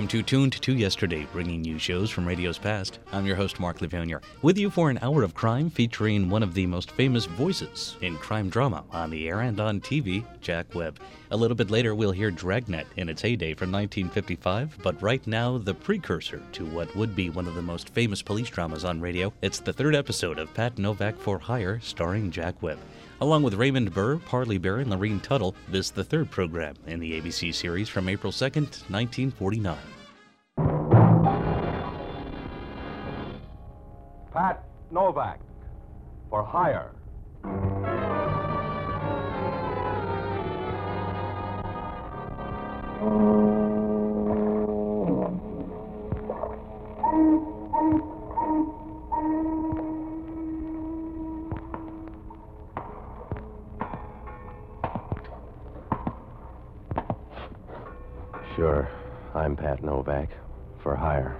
Welcome to Tuned to Yesterday, bringing you shows from radio's past. I'm your host, Mark Livonia, with you for an hour of crime featuring one of the most famous voices in crime drama on the air and on TV, Jack Webb. A little bit later, we'll hear Dragnet in its heyday from 1955, but right now, the precursor to what would be one of the most famous police dramas on radio. It's the third episode of Pat Novak for Hire, starring Jack Webb. Along with Raymond Burr, Parley Bear, and Lorene Tuttle, this is the third program in the ABC series from April 2nd, 1949. Pat Novak for hire. Sure, I'm Pat Novak for hire.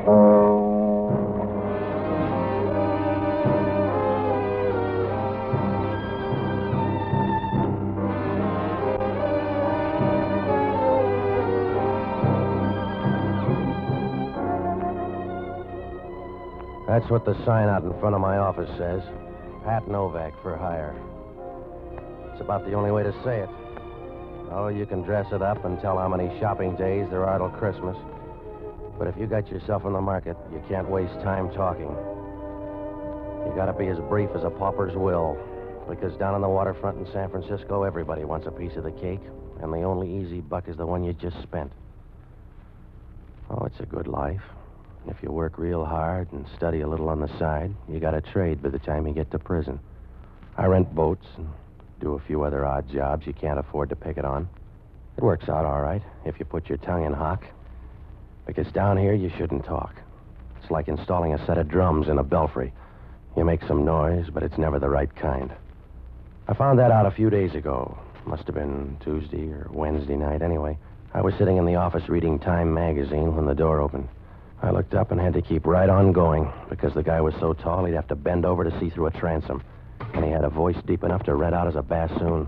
That's what the sign out in front of my office says. Pat Novak for hire. It's about the only way to say it. Oh, you can dress it up and tell how many shopping days there are till Christmas. But if you got yourself in the market, you can't waste time talking. You gotta be as brief as a pauper's will. Because down on the waterfront in San Francisco, everybody wants a piece of the cake. And the only easy buck is the one you just spent. Oh, it's a good life. If you work real hard and study a little on the side, you got a trade by the time you get to prison. I rent boats and do a few other odd jobs you can't afford to pick it on. It works out all right if you put your tongue in hock. Because down here, you shouldn't talk. It's like installing a set of drums in a belfry. You make some noise, but it's never the right kind. I found that out a few days ago. Must have been Tuesday or Wednesday night. Anyway, I was sitting in the office reading Time magazine when the door opened. I looked up and had to keep right on going because the guy was so tall he'd have to bend over to see through a transom. And he had a voice deep enough to red out as a bassoon.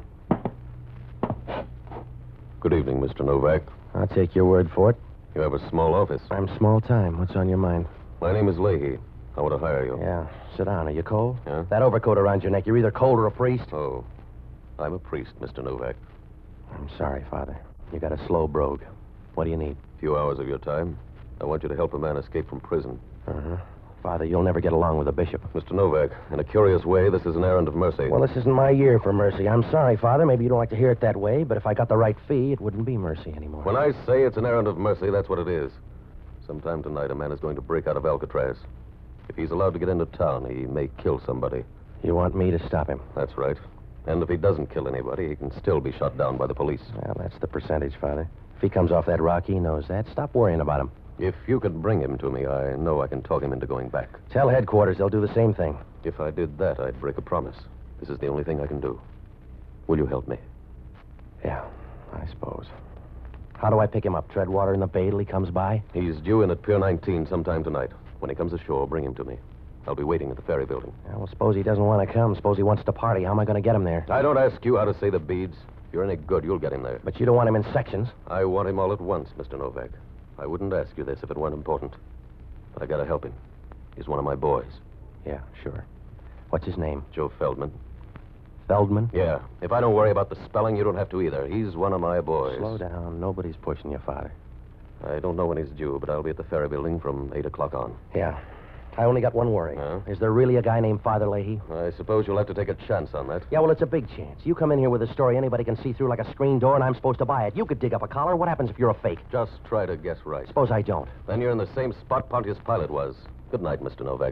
Good evening, Mr. Novak. I'll take your word for it. You have a small office. I'm small time. What's on your mind? My name is Leahy. I want to hire you. Yeah. Sit down. Are you cold? Yeah? That overcoat around your neck, you're either cold or a priest. Oh, I'm a priest, Mr. Novak. I'm sorry, Father. You got a slow brogue. What do you need? A few hours of your time. I want you to help a man escape from prison. Uh-huh. Father, you'll never get along with a bishop. Mr. Novak, in a curious way, this is an errand of mercy. Well, this isn't my year for mercy. I'm sorry, Father. Maybe you don't like to hear it that way, but if I got the right fee, it wouldn't be mercy anymore. When I say it's an errand of mercy, that's what it is. Sometime tonight, a man is going to break out of Alcatraz. If he's allowed to get into town, he may kill somebody. You want me to stop him? That's right. And if he doesn't kill anybody, he can still be shot down by the police. Well, that's the percentage, Father. If he comes off that rock, he knows that. Stop worrying about him. If you could bring him to me, I know I can talk him into going back. Tell headquarters they'll do the same thing. If I did that, I'd break a promise. This is the only thing I can do. Will you help me? Yeah, I suppose. How do I pick him up? Tread water in the bay till he comes by? He's due in at Pier 19 sometime tonight. When he comes ashore, bring him to me. I'll be waiting at the ferry building. Yeah, well, suppose he doesn't want to come. Suppose he wants to party. How am I going to get him there? I don't ask you how to say the beads. If you're any good, you'll get him there. But you don't want him in sections. I want him all at once, Mr. Novak. I wouldn't ask you this if it weren't important. But I gotta help him. He's one of my boys. Yeah, sure. What's his name? Joe Feldman. Feldman? Yeah. If I don't worry about the spelling, you don't have to either. He's one of my boys. Slow down. Nobody's pushing you, Father. I don't know when he's due, but I'll be at the ferry building from 8 o'clock on. Yeah. I only got one worry. Huh? Is there really a guy named Father Leahy? I suppose you'll have to take a chance on that. Yeah, well, it's a big chance. You come in here with a story anybody can see through like a screen door, and I'm supposed to buy it. You could dig up a collar. What happens if you're a fake? Just try to guess right. Suppose I don't. Then you're in the same spot Pontius Pilate was. Good night, Mr. Novak.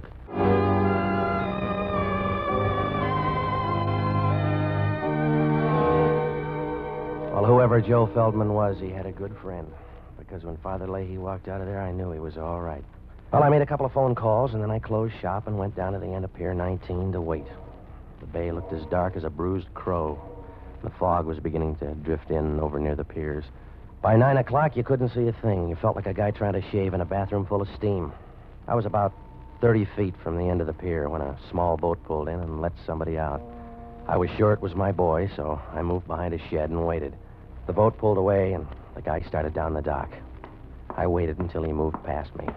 Well, whoever Joe Feldman was, he had a good friend. Because when Father Leahy walked out of there, I knew he was all right. Well, I made a couple of phone calls, and then I closed shop and went down to the end of Pier 19 to wait. The bay looked as dark as a bruised crow. The fog was beginning to drift in over near the piers. By 9 o'clock, you couldn't see a thing. You felt like a guy trying to shave in a bathroom full of steam. I was about 30 feet from the end of the pier when a small boat pulled in and let somebody out. I was sure it was my boy, so I moved behind a shed and waited. The boat pulled away, and the guy started down the dock. I waited until he moved past me.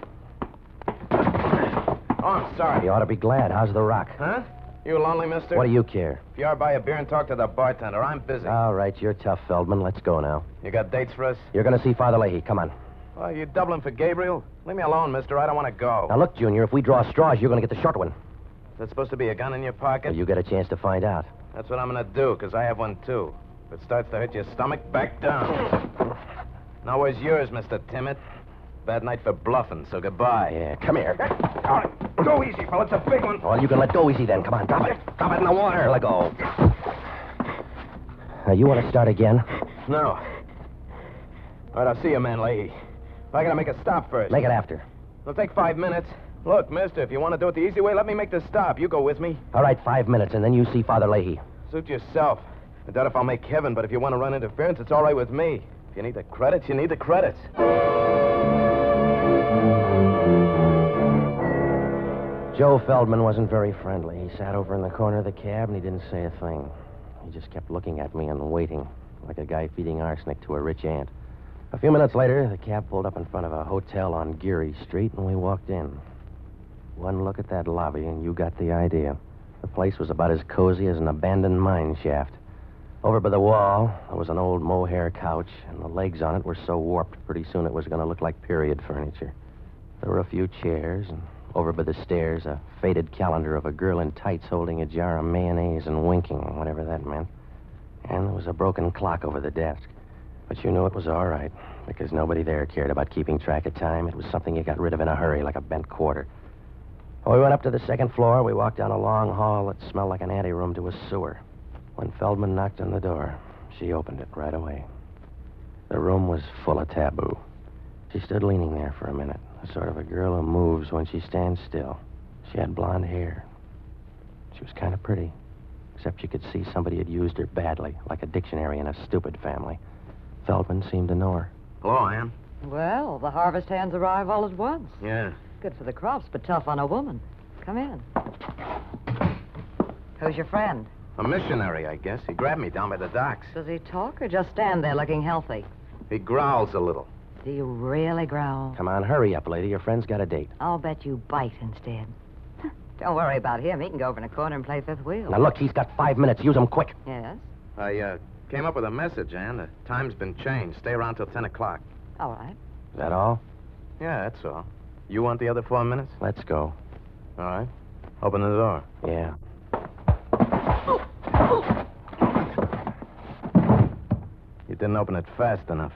Oh, I'm sorry. You ought to be glad. How's the rock? Huh? You lonely, mister? What do you care? If you are, buy a beer and talk to the bartender. I'm busy. All right, you're tough, Feldman. Let's go now. You got dates for us? You're going to see Father Leahy. Come on. Well, you doubling for Gabriel? Leave me alone, mister. I don't want to go. Now, look, Junior, if we draw straws, you're going to get the short one. Is that supposed to be a gun in your pocket? Well, you get a chance to find out. That's what I'm going to do, because I have one, too. If it starts to hurt your stomach, back down. Now, where's yours, Mr. Timid? Bad night for bluffing, so goodbye. Yeah, come here. All right, go easy, fella. It's a big one. Well, you can let go easy then. Come on, drop it. Drop it in the water. Let go. Now, you want to start again? No. All right, I'll see you, man, Leahy. I gotta make a stop first. Make it after. It'll take 5 minutes. Look, mister, if you want to do it the easy way, let me make the stop. You go with me. All right, 5 minutes, and then you see Father Leahy. Suit yourself. I doubt if I'll make heaven, but if you want to run interference, it's all right with me. If you need the credits, you need the credits. Joe Feldman wasn't very friendly. He sat over in the corner of the cab, and he didn't say a thing. He just kept looking at me and waiting, like a guy feeding arsenic to a rich ant. A few minutes later, the cab pulled up in front of a hotel on Geary Street, and we walked in. One look at that lobby, and you got the idea. The place was about as cozy as an abandoned mine shaft. Over by the wall, there was an old mohair couch, and the legs on it were so warped pretty soon it was going to look like period furniture. There were a few chairs, and over by the stairs, a faded calendar of a girl in tights holding a jar of mayonnaise and winking, whatever that meant. And there was a broken clock over the desk. But you knew it was all right, because nobody there cared about keeping track of time. It was something you got rid of in a hurry, like a bent quarter. When we went up to the second floor, we walked down a long hall that smelled like an anteroom to a sewer. When Feldman knocked on the door, she opened it right away. The room was full of taboo. She stood leaning there for a minute, the sort of a girl who moves when she stands still. She had blonde hair. She was kind of pretty, except you could see somebody had used her badly, like a dictionary in a stupid family. Feldman seemed to know her. Hello, Ann. Well, the harvest hands arrive all at once. Yeah. Good for the crops, but tough on a woman. Come in. Who's your friend? A missionary, I guess. He grabbed me down by the docks. Does he talk or just stand there looking healthy? He growls a little. Do you really growl? Come on, hurry up, lady. Your friend's got a date. I'll bet you bite instead. Don't worry about him. He can go over in a corner and play fifth wheel. Now, look, he's got 5 minutes. Use him quick. Yes? I came up with a message, Ann. The time's been changed. Stay around till 10 o'clock. All right. Is that all? Yeah, that's all. You want the other 4 minutes? Let's go. All right. Open the door. Yeah. You didn't open it fast enough.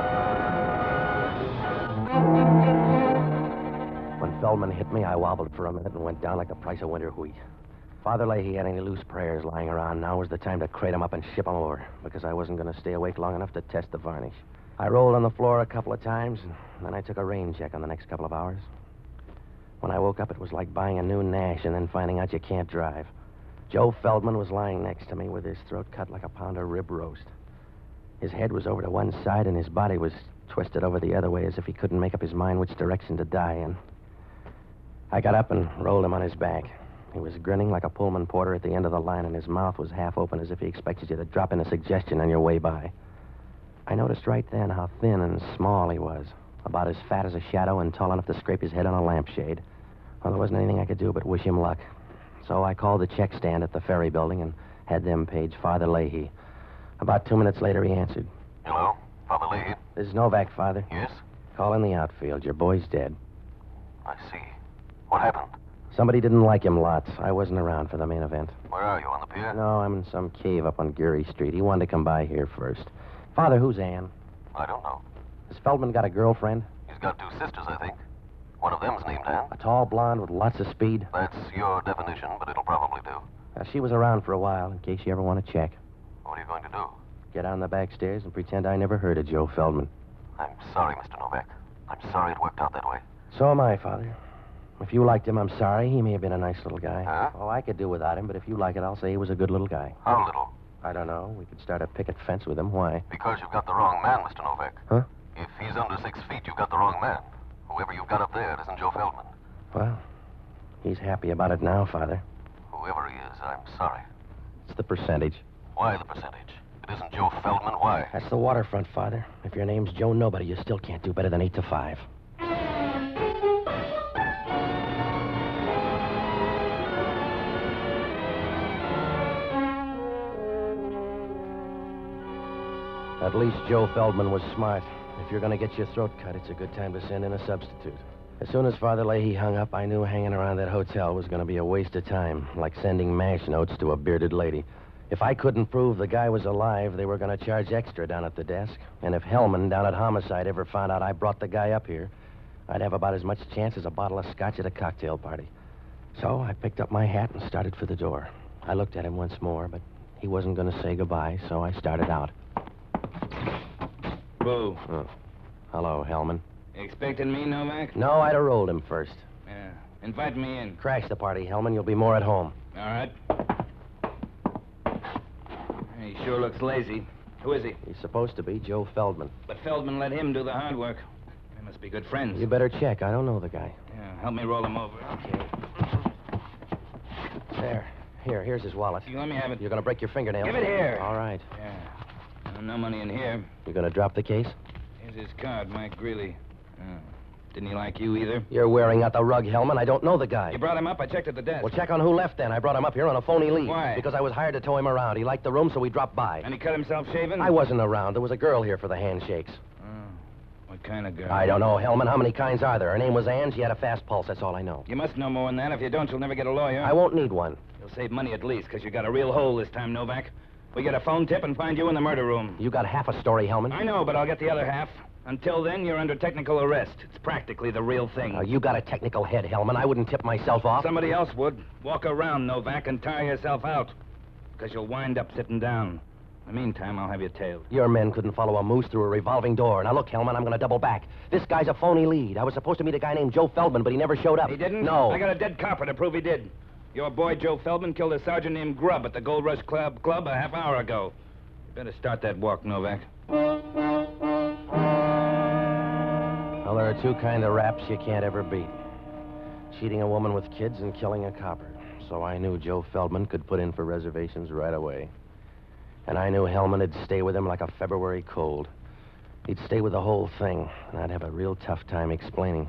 When Feldman hit me, I wobbled for a minute and went down like the price of winter wheat. Father Leahy had any loose prayers lying around. Now was the time to crate them up and ship them over, because I wasn't going to stay awake long enough to test the varnish. I rolled on the floor a couple of times, and then I took a rain check on the next couple of hours. When I woke up, it was like buying a new Nash and then finding out you can't drive. Joe Feldman was lying next to me with his throat cut like a pound of rib roast. His head was over to one side, and his body was twisted over the other way as if he couldn't make up his mind which direction to die in. I got up and rolled him on his back. He was grinning like a Pullman porter at the end of the line, and his mouth was half open as if he expected you to drop in a suggestion on your way by. I noticed right then how thin and small he was, about as fat as a shadow and tall enough to scrape his head on a lampshade. Well, there wasn't anything I could do but wish him luck. So I called the check stand at the ferry building and had them page Father Leahy. About 2 minutes later, he answered. Hello? Father Leahy? This is Novak, Father. Yes? Call in the outfield. Your boy's dead. I see. What happened? Somebody didn't like him lots. I wasn't around for the main event. Where are you, on the pier? No, I'm in some cave up on Geary Street. He wanted to come by here first. Father, who's Ann? I don't know. Has Feldman got a girlfriend? He's got 2 sisters, I think. One of them's named Ann. A tall blonde with lots of speed? That's your definition, but it'll probably do. She was around for a while, in case you ever want to check. What are you going to do? Get on the back stairs and pretend I never heard of Joe Feldman. I'm sorry, Mr. Novak. I'm sorry it worked out that way. So am I, Father. If you liked him, I'm sorry. He may have been a nice little guy. Huh? Oh, I could do without him, but if you like it, I'll say he was a good little guy. How little? I don't know. We could start a picket fence with him. Why? Because you've got the wrong man, Mr. Novak. Huh? If he's under 6 feet, you've got the wrong man. Whoever you've got up there isn't Joe Feldman. Well, he's happy about it now, Father. Whoever he is, I'm sorry. It's the percentage. Why the percentage? It isn't Joe Feldman. Why? That's the waterfront, Father. If your name's Joe Nobody, you still can't do better than 8 to 5. At least Joe Feldman was smart. If you're going to get your throat cut, it's a good time to send in a substitute. As soon as Father Leahy hung up, I knew hanging around that hotel was going to be a waste of time, like sending MASH notes to a bearded lady. If I couldn't prove the guy was alive, they were going to charge extra down at the desk. And if Hellman down at Homicide ever found out I brought the guy up here, I'd have about as much chance as a bottle of scotch at a cocktail party. So I picked up my hat and started for the door. I looked at him once more, but he wasn't going to say goodbye, so I started out. Boo. Oh. Hello, Hellman. Expecting me, Novak? No, I'd have rolled him first. Yeah. Invite me in. Crash the party, Hellman. You'll be more at home. All right. He sure looks lazy. Who is he? He's supposed to be Joe Feldman. But Feldman let him do the hard work. They must be good friends. You better check. I don't know the guy. Yeah, help me roll him over. Okay. There. Here's his wallet. You let me have it. You're going to break your fingernails. Give it here. All right. Yeah. No money in here. You going to drop the case? Here's his card, Mike Greeley. Didn't he like you either? You're wearing out the rug, Hellman. I don't know the guy. You brought him up? I checked at the desk. Well, check on who left then. I brought him up here on a phony lead. Why? Because I was hired to tow him around. He liked the room, so we dropped by. And he cut himself shaving? I wasn't around. There was a girl here for the handshakes. Oh. What kind of girl? I don't know, Hellman. How many kinds are there? Her name was Ann. She had a fast pulse. That's all I know. You must know more than that. If you don't, you'll never get a lawyer. I won't need one. You'll save money at least, because you got a real hole this time, Novak. We get a phone tip and find you in the murder room. You got half a story, Hellman. I know, but I'll get the other half. Until then, you're under technical arrest. It's practically the real thing. You got a technical head, Hellman. I wouldn't tip myself off. Somebody else would. Walk around, Novak, and tire yourself out. Because you'll wind up sitting down. In the meantime, I'll have you tailed. Your men couldn't follow a moose through a revolving door. Now, look, Hellman, I'm going to double back. This guy's a phony lead. I was supposed to meet a guy named Joe Feldman, but he never showed up. He didn't? No. I got a dead copper to prove he did. Your boy, Joe Feldman, killed a sergeant named Grubb at the Gold Rush Club a half hour ago. You better start that walk, Novak. Well, there are two kind of raps you can't ever beat. Cheating a woman with kids and killing a copper. So I knew Joe Feldman could put in for reservations right away. And I knew Hellman would stay with him like a February cold. He'd stay with the whole thing, and I'd have a real tough time explaining.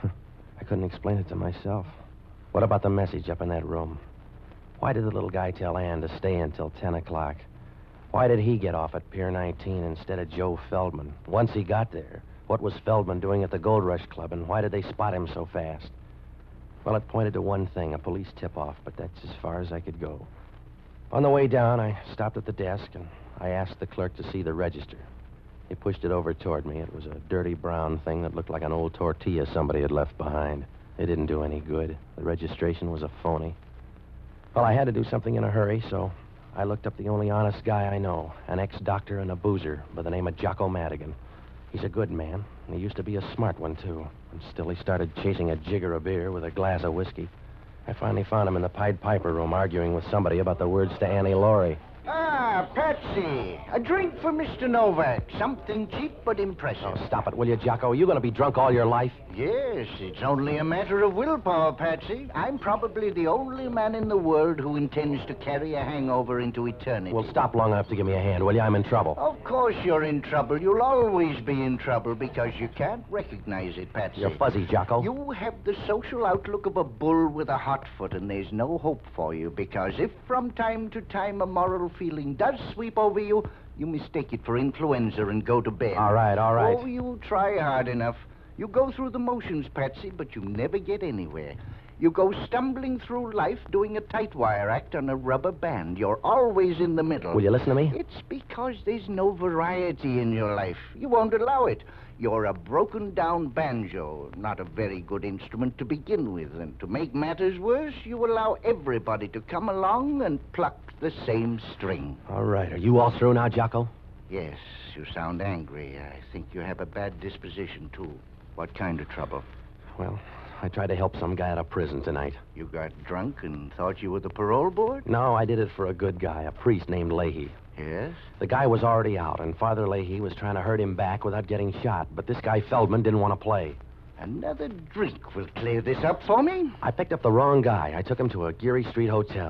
I couldn't explain it to myself. What about the message up in that room? Why did the little guy tell Ann to stay until 10 o'clock? Why did he get off at Pier 19 instead of Joe Feldman? Once he got there, what was Feldman doing at the Gold Rush Club, and why did they spot him so fast? Well, it pointed to one thing, a police tip-off, but that's as far as I could go. On the way down, I stopped at the desk, and I asked the clerk to see the register. He pushed it over toward me. It was a dirty brown thing that looked like an old tortilla somebody had left behind. It didn't do any good. The registration was a phony. Well, I had to do something in a hurry, so I looked up the only honest guy I know, an ex-doctor and a boozer by the name of Jocko Madigan. He's a good man, and he used to be a smart one, too. And still he started chasing a jigger of beer with a glass of whiskey. I finally found him in the Pied Piper room arguing with somebody about the words to Annie Laurie. Ah, Patsy. A drink for Mr. Novak. Something cheap but impressive. Oh, stop it, will you, Jocko? Are you going to be drunk all your life? Yes, it's only a matter of willpower, Patsy. I'm probably the only man in the world who intends to carry a hangover into eternity. Well, stop long enough to give me a hand, will you? I'm in trouble. Of course you're in trouble. You'll always be in trouble because you can't recognize it, Patsy. You're fuzzy, Jocko. You have the social outlook of a bull with a hot foot, and there's no hope for you because if from time to time a moral feeling does sweep over you, you mistake it for influenza and go to bed. All right. Oh, you try hard enough. You go through the motions, Patsy, but you never get anywhere. You go stumbling through life doing a tight wire act on a rubber band. You're always in the middle. Will you listen to me? It's because there's no variety in your life. You won't allow it. You're a broken-down banjo, not a very good instrument to begin with. And to make matters worse, you allow everybody to come along and pluck the same string. All right. Are you all through now, Jocko? Yes, you sound angry. I think you have a bad disposition, too. What kind of trouble? Well, I tried to help some guy out of prison tonight. You got drunk and thought you were the parole board? No, I did it for a good guy, a priest named Leahy. Yes? The guy was already out, and Father Leahy was trying to hurt him back without getting shot, but this guy Feldman didn't want to play. Another drink will clear this up for me. I picked up the wrong guy. I took him to a Geary Street hotel.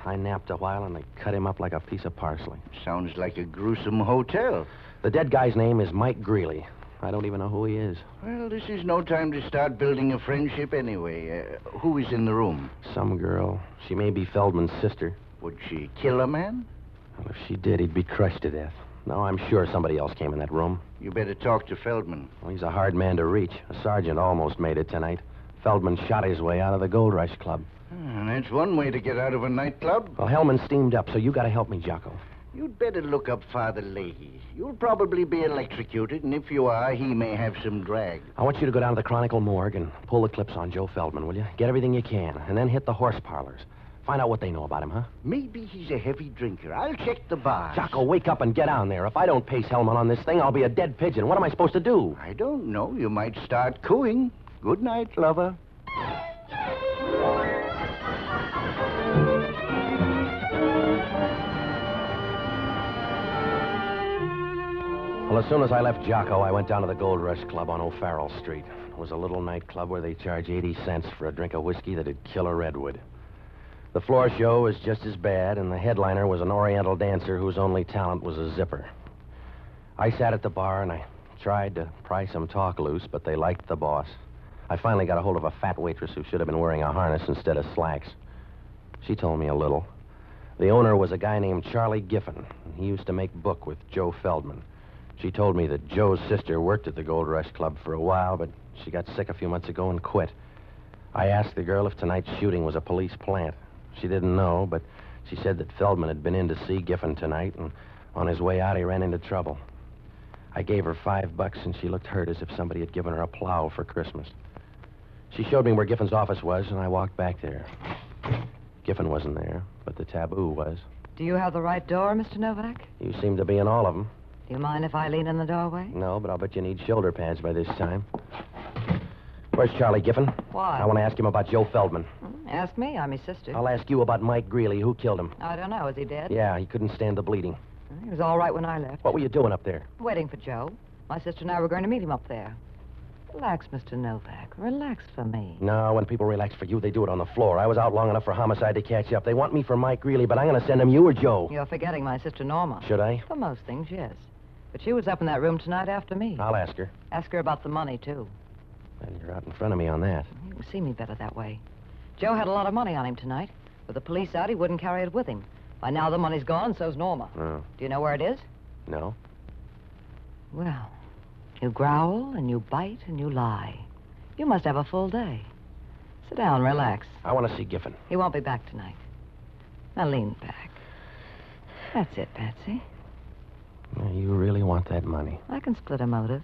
I napped a while, and they cut him up like a piece of parsley. Sounds like a gruesome hotel. The dead guy's name is Mike Greeley. I don't even know who he is. Well, this is no time to start building a friendship anyway. Who is in the room? Some girl. She may be Feldman's sister. Would she kill a man? Well, if she did, he'd be crushed to death. No, I'm sure somebody else came in that room. You better talk to Feldman. Well, he's a hard man to reach. A sergeant almost made it tonight. Feldman shot his way out of the Gold Rush Club. That's one way to get out of a nightclub. Well, Hellman steamed up, so you gotta help me, Jocko. You'd better look up Father Leahy. You'll probably be electrocuted, and if you are, he may have some drag. I want you to go down to the Chronicle morgue and pull the clips on Joe Feldman, will you? Get everything you can, and then hit the horse parlors. Find out what they know about him, huh? Maybe he's a heavy drinker. I'll check the bars. Jocko, wake up and get down there. If I don't pace Hellman on this thing, I'll be a dead pigeon. What am I supposed to do? I don't know. You might start cooing. Good night, lover. Well, as soon as I left Jocko, I went down to the Gold Rush Club on O'Farrell Street. It was a little nightclub where they charge 80 cents for a drink of whiskey that'd kill a redwood. The floor show was just as bad, and the headliner was an Oriental dancer whose only talent was a zipper. I sat at the bar, and I tried to pry some talk loose, but they liked the boss. I finally got a hold of a fat waitress who should have been wearing a harness instead of slacks. She told me a little. The owner was a guy named Charlie Giffen, and he used to make book with Joe Feldman. She told me that Joe's sister worked at the Gold Rush Club for a while, but she got sick a few months ago and quit. I asked the girl if tonight's shooting was a police plant. She didn't know, but she said that Feldman had been in to see Giffen tonight, and on his way out, he ran into trouble. I gave her $5, and she looked hurt as if somebody had given her a plow for Christmas. She showed me where Giffen's office was, and I walked back there. Giffen wasn't there, but the taboo was. Do you have the right door, Mr. Novak? You seem to be in all of them. Do you mind if I lean in the doorway? No, but I'll bet you need shoulder pads by this time. Where's Charlie Giffen? Why? I want to ask him about Joe Feldman. Ask me. I'm his sister. I'll ask you about Mike Greeley. Who killed him? I don't know. Is he dead? Yeah, he couldn't stand the bleeding. He was all right when I left. What were you doing up there? Waiting for Joe. My sister and I were going to meet him up there. Relax, Mr. Novak. Relax for me. No, when people relax for you, they do it on the floor. I was out long enough for homicide to catch up. They want me for Mike Greeley, but I'm going to send him you or Joe. You're forgetting my sister Norma. Should I? For most things, yes. But she was up in that room tonight after me. I'll ask her. Ask her about the money, too. And you're out in front of me on that. You can see me better that way. Joe had a lot of money on him tonight. With the police out, he wouldn't carry it with him. By now, the money's gone, so's Norma. Oh. Do you know where it is? No? Well, you growl and you bite and you lie. You must have a full day. Sit down, relax. I want to see Giffen. He won't be back tonight. Now lean back. That's it, Patsy. You really want that money. I can split a motive.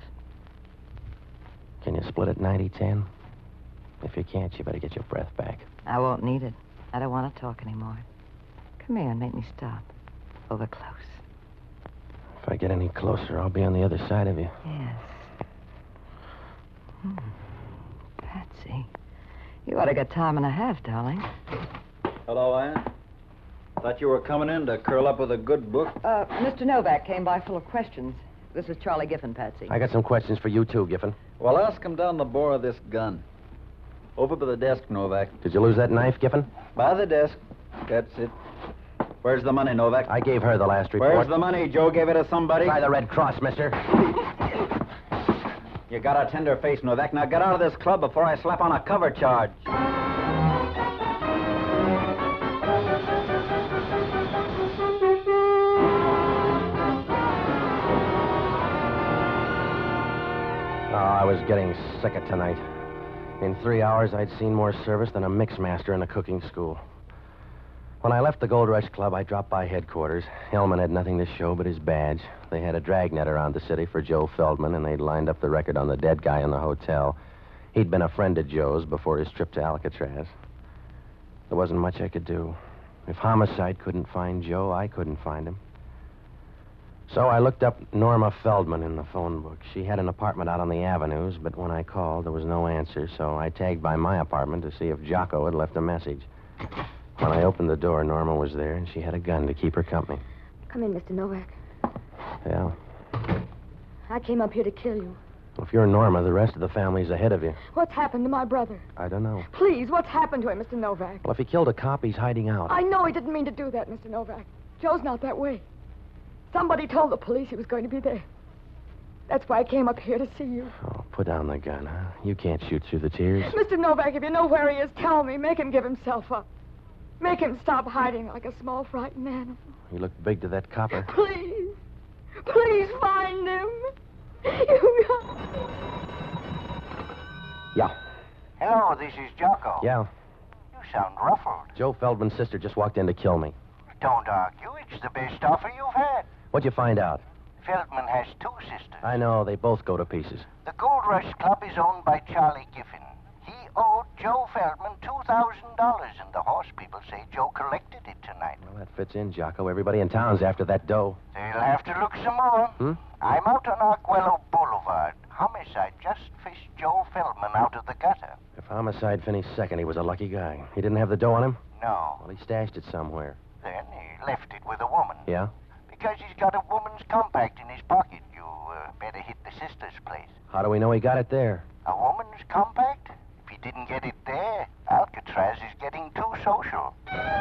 Can you split it 90-10? If you can't, you better get your breath back. I won't need it. I don't want to talk anymore. Come here and make me stop. Over close. If I get any closer, I'll be on the other side of you. Yes. Patsy. You ought to get time and a half, darling. Hello, Ann. Thought you were coming in to curl up with a good book. Mr. Novak came by full of questions. This is Charlie Giffen, Patsy. I got some questions for you, too, Giffen. Well, ask him down the bore of this gun. Over by the desk, Novak. Did you lose that knife, Giffen? By the desk. That's it. Where's the money, Novak? I gave her the last report. Where's the money? Joe gave it to somebody? Try the Red Cross, mister. You got a tender face, Novak. Now get out of this club before I slap on a cover charge. I was getting sick of tonight. In 3 hours, I'd seen more service than a mixmaster in a cooking school. When I left the Gold Rush Club, I dropped by headquarters. Hellman had nothing to show but his badge. They had a dragnet around the city for Joe Feldman, and they'd lined up the record on the dead guy in the hotel. He'd been a friend of Joe's before his trip to Alcatraz. There wasn't much I could do. If homicide couldn't find Joe, I couldn't find him. So I looked up Norma Feldman in the phone book. She had an apartment out on the avenues, but when I called, there was no answer, so I tagged by my apartment to see if Jocko had left a message. When I opened the door, Norma was there, and she had a gun to keep her company. Come in, Mr. Novak. Yeah? I came up here to kill you. Well, if you're Norma, the rest of the family's ahead of you. What's happened to my brother? I don't know. Please, what's happened to him, Mr. Novak? Well, if he killed a cop, he's hiding out. I know he didn't mean to do that, Mr. Novak. Joe's not that way. Somebody told the police he was going to be there. That's why I came up here to see you. Oh, put down the gun, huh? You can't shoot through the tears. Mr. Novak, if you know where he is, tell me. Make him give himself up. Make him stop hiding like a small, frightened animal. He looked big to that copper. Please. Please find him. You got... Yeah. Hello, this is Jocko. Yeah. You sound ruffled. Joe Feldman's sister just walked in to kill me. Don't argue. It's the best offer you've had. What'd you find out? Feldman has two sisters. I know. They both go to pieces. The Gold Rush Club is owned by Charlie Giffen. He owed Joe Feldman $2,000, and the horse people say Joe collected it tonight. Well, that fits in, Jocko. Everybody in town's after that dough. They'll have to look some more. I'm out on Arguello Boulevard. Homicide just fished Joe Feldman out of the gutter. If homicide finished second, he was a lucky guy. He didn't have the dough on him? No. Well, he stashed it somewhere. Then he left it with a woman. Yeah? Because he's got a woman's compact in his pocket. You better hit the sister's place. How do we know he got it there? A woman's compact? If he didn't get it there, Alcatraz is getting too social.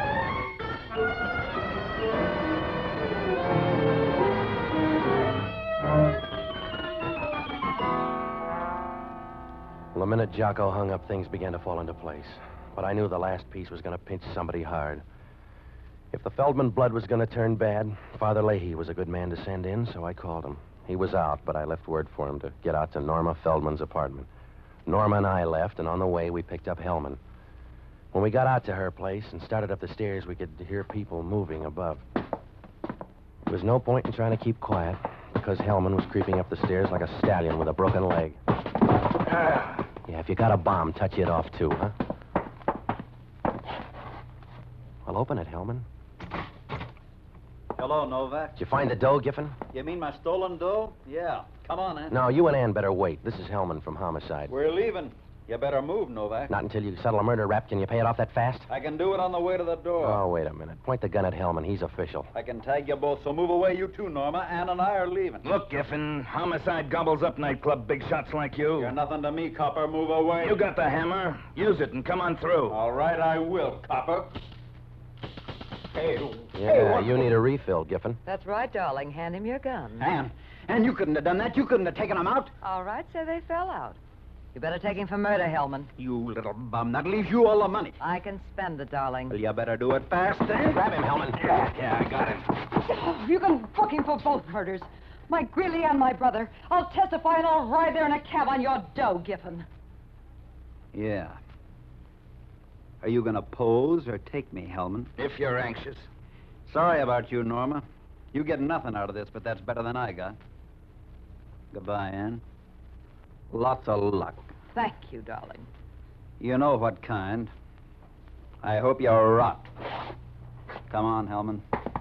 Well, the minute Jocko hung up, things began to fall into place. But I knew the last piece was going to pinch somebody hard. If the Feldman blood was going to turn bad, Father Leahy was a good man to send in, so I called him. He was out, but I left word for him to get out to Norma Feldman's apartment. Norma and I left, and on the way, we picked up Hellman. When we got out to her place and started up the stairs, we could hear people moving above. There was no point in trying to keep quiet, because Hellman was creeping up the stairs like a stallion with a broken leg. Yeah, if you got a bomb, touch it off, too, huh? Well, open it, Hellman. Hello, Novak. Did you find the dough, Giffen? You mean my stolen dough? Yeah. Come on, Ann. No, you and Ann better wait. This is Hellman from Homicide. We're leaving. You better move, Novak. Not until you settle a murder rap. Can you pay it off that fast? I can do it on the way to the door. Oh, wait a minute. Point the gun at Hellman. He's official. I can tag you both, so move away, you too, Norma. Ann and I are leaving. Look, Giffen, Homicide gobbles up nightclub big shots like you. You're nothing to me, copper. Move away. You got the hammer. Use it and come on through. All right, I will, copper. Hey, Yeah, you need a refill, Giffen. That's right, darling. Hand him your gun. Ann, you couldn't have done that. You couldn't have taken him out. All right, so they fell out. You better take him for murder, Hellman. You little bum. That leaves you all the money. I can spend it, darling. Well, you better do it fast, then. Grab him, Hellman. Yeah, I got him. Oh, you can book him for both murders. Mike Greeley and my brother. I'll testify and I'll ride there in a cab on your dough, Giffen. Yeah. Are you going to pose or take me, Hellman? If you're anxious. Sorry about you, Norma. You get nothing out of this, but that's better than I got. Goodbye, Ann. Lots of luck. Thank you, darling. You know what kind. I hope you rot. Come on, Hellman.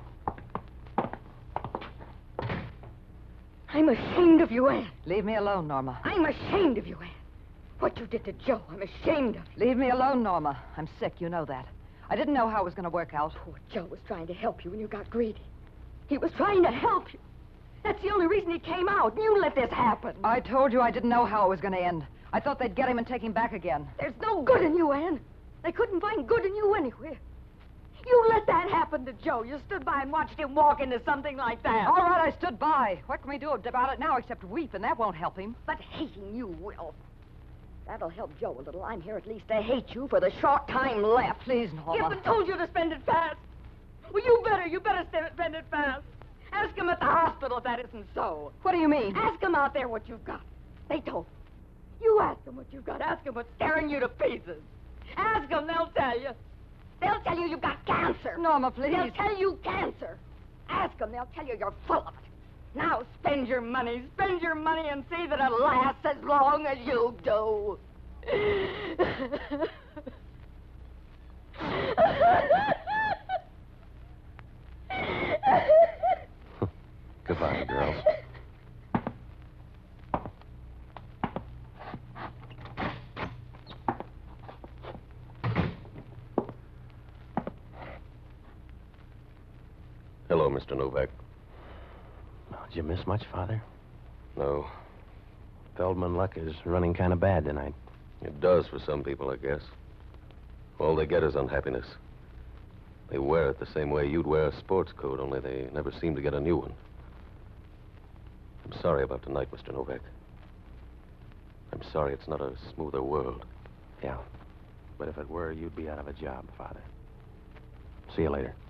I'm ashamed of you, Ann. Leave me alone, Norma. I'm ashamed of you, Ann. What you did to Joe, I'm ashamed of you. Leave me alone, Norma. I'm sick, you know that. I didn't know how it was going to work out. Poor Joe was trying to help you when you got greedy. He was trying to help you. That's the only reason he came out. You let this happen. I told you I didn't know how it was going to end. I thought they'd get him and take him back again. There's no good in you, Ann. They couldn't find good in you anywhere. You let that happen to Joe. You stood by and watched him walk into something like that. All right, I stood by. What can we do about it now except weep, and that won't help him. But hating you will. That'll help Joe a little. I'm here at least to hate you for the short time left. Please, Norma. Giffen told you to spend it fast. Well, you better spend it fast. Ask him at the hospital if that isn't so. What do you mean? Ask him out there what you've got. They told you. You ask them what you've got. Ask them what's tearing you to pieces. Ask them, they'll tell you. They'll tell you you've got cancer. Norma, please. They'll tell you cancer. Ask them, they'll tell you you're full of it. Now spend your money and see that it lasts as long as you do. Goodbye, girls. Hello, Mr. Novak. Oh, did you miss much, Father? No. Feldman luck is running kind of bad tonight. It does for some people, I guess. All they get is unhappiness. They wear it the same way you'd wear a sports coat, only they never seem to get a new one. I'm sorry about tonight, Mr. Novak. I'm sorry it's not a smoother world. Yeah. But if it were, you'd be out of a job, Father. See you later.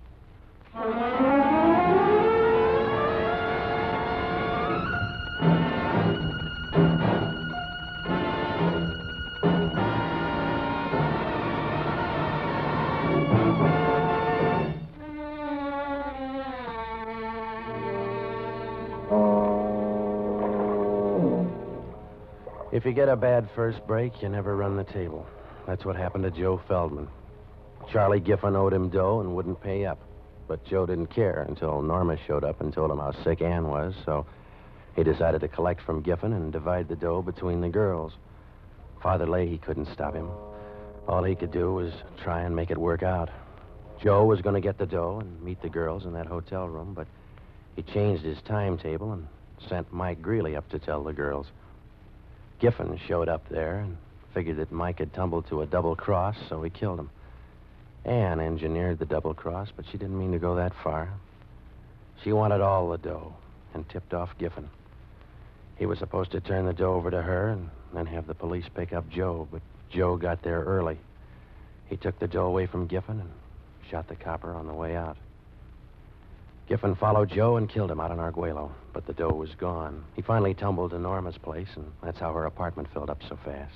If you get a bad first break, you never run the table. That's what happened to Joe Feldman. Charlie Giffen owed him dough and wouldn't pay up. But Joe didn't care until Norma showed up and told him how sick Ann was, so he decided to collect from Giffen and divide the dough between the girls. Father Leahy couldn't stop him. All he could do was try and make it work out. Joe was going to get the dough and meet the girls in that hotel room, but he changed his timetable and sent Mike Greeley up to tell the girls. Giffen showed up there and figured that Mike had tumbled to a double cross, so he killed him. Ann engineered the double cross, but she didn't mean to go that far. She wanted all the dough and tipped off Giffen. He was supposed to turn the dough over to her and then have the police pick up Joe, but Joe got there early. He took the dough away from Giffen and shot the copper on the way out. Giffen followed Joe and killed him out in Arguello, but the dough was gone. He finally tumbled to Norma's place, and that's how her apartment filled up so fast.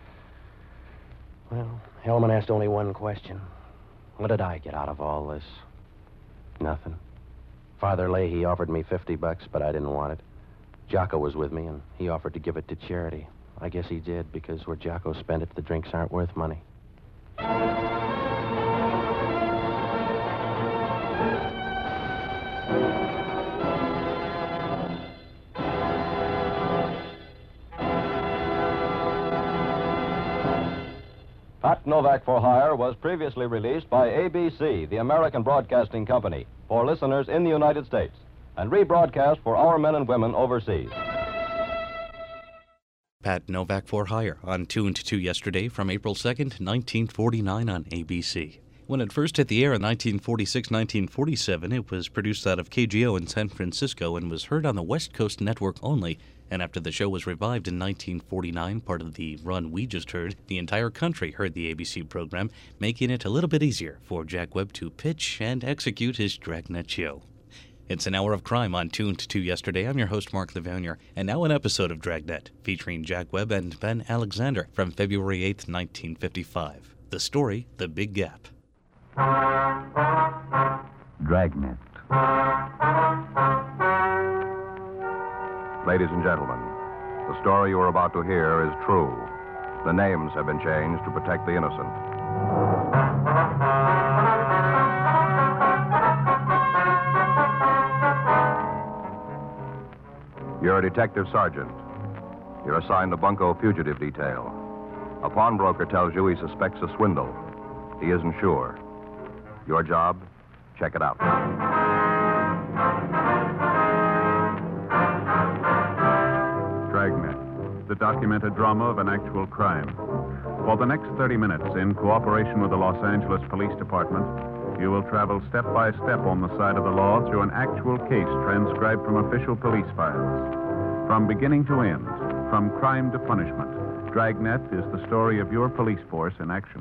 Well, Hellman asked only one question. What did I get out of all this? Nothing. Father Leahy offered me $50, but I didn't want it. Jocko was with me, and he offered to give it to charity. I guess he did, because where Jocko spent it, the drinks aren't worth money. Pat Novak for Hire was previously released by ABC, the American Broadcasting Company, for listeners in the United States, and rebroadcast for our men and women overseas. Pat Novak for Hire on 2 and 2 yesterday from April 2nd, 1949 on ABC. When it first hit the air in 1946-1947, it was produced out of KGO in San Francisco and was heard on the West Coast network only. And after the show was revived in 1949, part of the run we just heard, the entire country heard the ABC program, making it a little bit easier for Jack Webb to pitch and execute his Dragnet show. It's an hour of crime on 2 and 2 yesterday. I'm your host, Mark Levanier, and now an episode of Dragnet, featuring Jack Webb and Ben Alexander from February 8th, 1955. The story, The Big Gap. Dragnet. Ladies and gentlemen, the story you are about to hear is true. The names have been changed to protect the innocent. You're a detective sergeant. You're assigned to Bunko Fugitive Detail. A pawnbroker tells you he suspects a swindle. He isn't sure. Your job? Check it out. Dragnet, the documented drama of an actual crime. For the next 30 minutes, in cooperation with the Los Angeles Police Department, you will travel step by step on the side of the law through an actual case transcribed from official police files. From beginning to end, from crime to punishment, Dragnet is the story of your police force in action.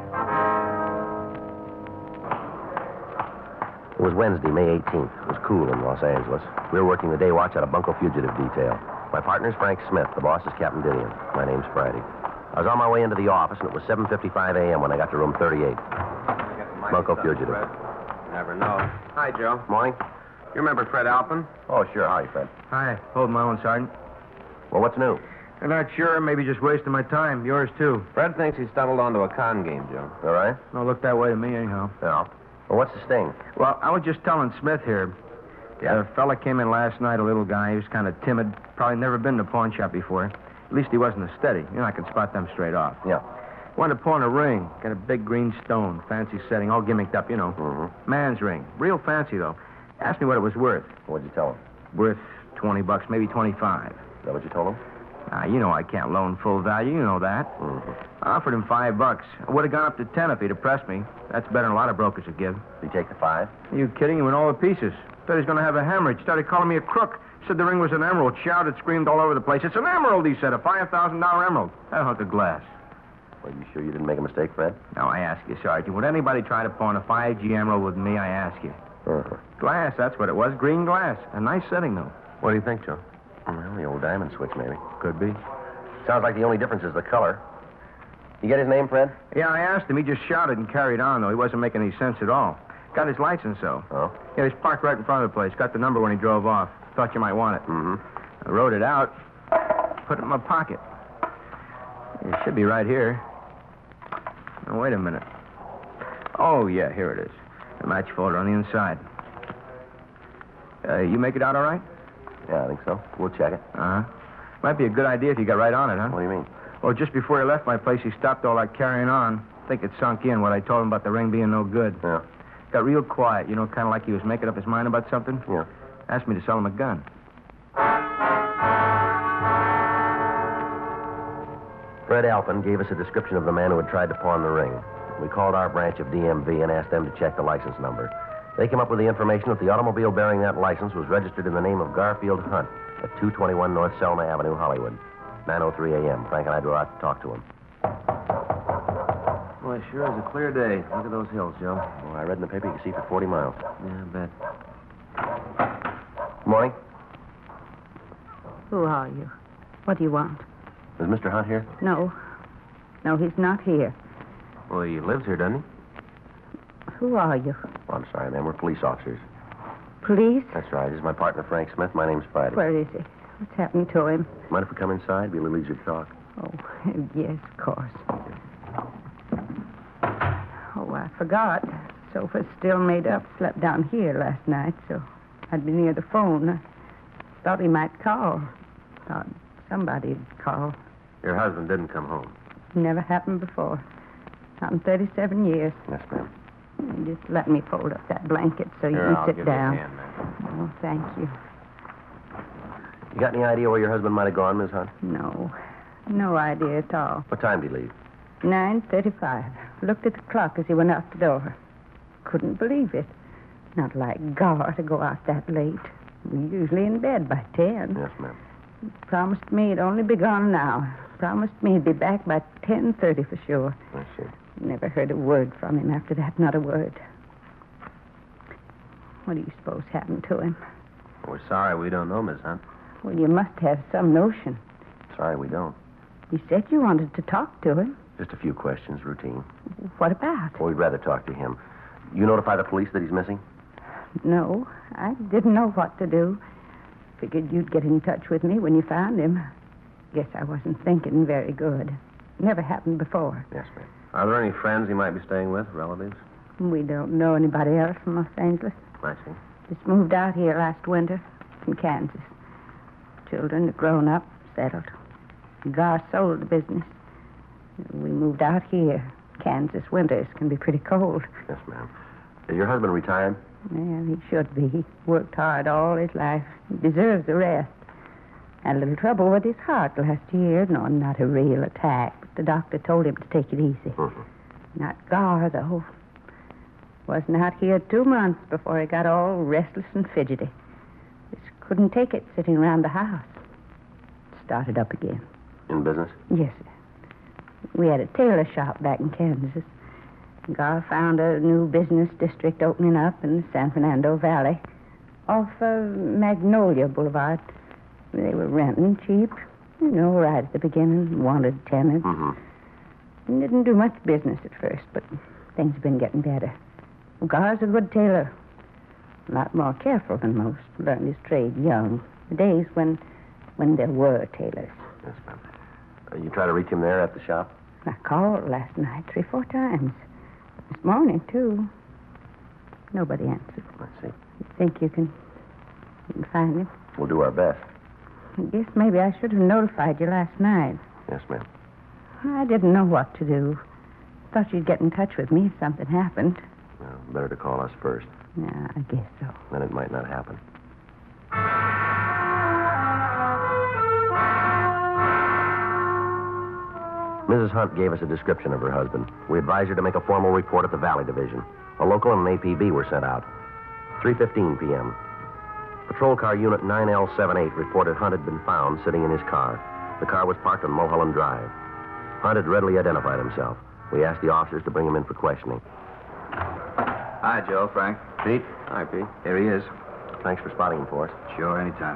It was Wednesday, May 18th. It was cool in Los Angeles. We were working the day watch out of Bunko Fugitive Detail. My partner's Frank Smith. The boss is Captain Didion. My name's Friday. I was on my way into the office, and it was 7:55 a.m. when I got to room 38. Bunko Fugitive. Never know. Hi, Joe. Morning. You remember Fred Alpin? Oh, sure. Hi, Fred. Hi. Holding my own, Sergeant. Well, what's new? I'm not sure. Maybe just wasting my time. Yours, too. Fred thinks he stumbled onto a con game, Joe. All right? No, look that way to me, anyhow. Yeah. Well, what's the sting? Well, I was just telling Smith here. Yeah? A fella came in last night, a little guy. He was kind of timid. Probably never been to a pawn shop before. At least he wasn't a steady. You know, I can spot them straight off. Yeah. Wanted to pawn a ring. Got a big green stone. Fancy setting. All gimmicked up, you know. Mm-hmm. Man's ring. Real fancy, though. Asked me what it was worth. What'd you tell him? Worth $20, maybe 25. Is that what you told him? You know I can't loan full value. You know that. Mm-hmm. I offered him $5. I would have gone up to 10 if he'd have pressed me. That's better than a lot of brokers would give. Did he take the 5? Are you kidding? He went all to pieces. Thought he was going to have a hemorrhage. Started calling me a crook. Said the ring was an emerald. Shouted, screamed all over the place. It's an emerald, he said. A $5,000 emerald. That hunk of glass. Well, you sure you didn't make a mistake, Fred? Now, I ask you, Sergeant, would anybody try to pawn a 5G emerald with me? I ask you. Uh-huh. Glass, that's what it was. Green glass. A nice setting, though. What do you think, Joe? Well, the old diamond switch, maybe. Could be. Sounds like the only difference is the color. You get his name, Fred? Yeah, I asked him. He just shouted and carried on, though. He wasn't making any sense at all. Got his license, though. Oh? Yeah, he's parked right in front of the place. Got the number when he drove off. Thought you might want it. Mm-hmm. I wrote it out. Put it in my pocket. It should be right here. Now, wait a minute. Oh, yeah, here it is. The match folder on the inside. You make it out all right? Yeah, I think so. We'll check it. Uh-huh. Might be a good idea if you got right on it, huh? What do you mean? Well, just before he left my place, he stopped all that carrying on. I think it sunk in what I told him about the ring being no good. Yeah. Got real quiet, you know, kind of like he was making up his mind about something. Yeah. Asked me to sell him a gun. Fred Alpin gave us a description of the man who had tried to pawn the ring. We called our branch of DMV and asked them to check the license number. They came up with the information that the automobile bearing that license was registered in the name of Garfield Hunt at 221 North Selma Avenue, Hollywood. 9:03 a.m. Frank and I drove out to talk to him. Well, it sure is a clear day. Look at those hills, Joe. Oh, I read in the paper you can see for 40 miles. Yeah, I bet. Morning. Who are you? What do you want? Is Mr. Hunt here? No. No, he's not here. Well, he lives here, doesn't he? Who are you? Oh, I'm sorry, ma'am. We're police officers. Police? That's right. This is my partner, Frank Smith. My name's Friday. Where is he? What's happened to him? Mind if we come inside? Be a little easier to talk. Oh, yes, of course. Oh, I forgot. Sofa's still made up. Slept down here last night, so I'd be near the phone. I thought he might call. Thought somebody'd call. Your husband didn't come home. Never happened before. Not in 37 years. Yes, ma'am. Just let me fold up that blanket so you Here, can I'll sit give you a down. hand, ma'am. Oh, thank you. You got any idea where your husband might have gone, Miss Hunt? No. No idea at all. What time did he leave? 9:35. Looked at the clock as he went out the door. Couldn't believe it. Not like Gar to go out that late. We're usually in bed by 10. Yes, ma'am. Promised me he'd only be gone an hour. Promised me he'd be back by 10:30 for sure. I see. Never heard a word from him after that, not a word. What do you suppose happened to him? We're sorry we don't know, Miss Hunt. Well, you must have some notion. Sorry we don't. You said you wanted to talk to him. Just a few questions, routine. What about? Well, we'd rather talk to him. You notify the police that he's missing? No, I didn't know what to do. Figured you'd get in touch with me when you found him. Guess I wasn't thinking very good. Never happened before. Yes, ma'am. Are there any friends he might be staying with, relatives? We don't know anybody else from Los Angeles. I see. Just moved out here last winter from Kansas. Children are grown up, settled. Gar sold the business. We moved out here. Kansas winters can be pretty cold. Yes, ma'am. Is your husband retired? Well, he should be. He worked hard all his life. He deserves a rest. Had a little trouble with his heart last year. No, not a real attack, but the doctor told him to take it easy. Mm-hmm. Not Gar, though. Wasn't out here 2 months before he got all restless and fidgety. Just couldn't take it sitting around the house. Started up again. In business? Yes, sir. We had a tailor shop back in Kansas. Gar found a new business district opening up in the San Fernando Valley off of Magnolia Boulevard. They were renting cheap, right at the beginning, wanted tenants. Mm-hmm. Didn't do much business at first, but things have been getting better. Gar's a good tailor. A lot more careful than most. Learned his trade young. The days when there were tailors. Yes, ma'am. You try to reach him there at the shop? I called last night 3-4 times. This morning, too. Nobody answered. I see. You think you can find him? We'll do our best. I guess maybe I should have notified you last night. Yes, ma'am. I didn't know what to do. Thought you'd get in touch with me if something happened. Well, better to call us first. Yeah, I guess so. Then it might not happen. Mrs. Hunt gave us a description of her husband. We advised her to make a formal report at the Valley Division. A local and an APB were sent out. 3:15 p.m. Patrol car unit 9L78 reported Hunt had been found sitting in his car. The car was parked on Mulholland Drive. Hunt had readily identified himself. We asked the officers to bring him in for questioning. Hi, Joe, Frank. Pete? Hi, Pete. Here he is. Thanks for spotting him for us. Sure, anytime.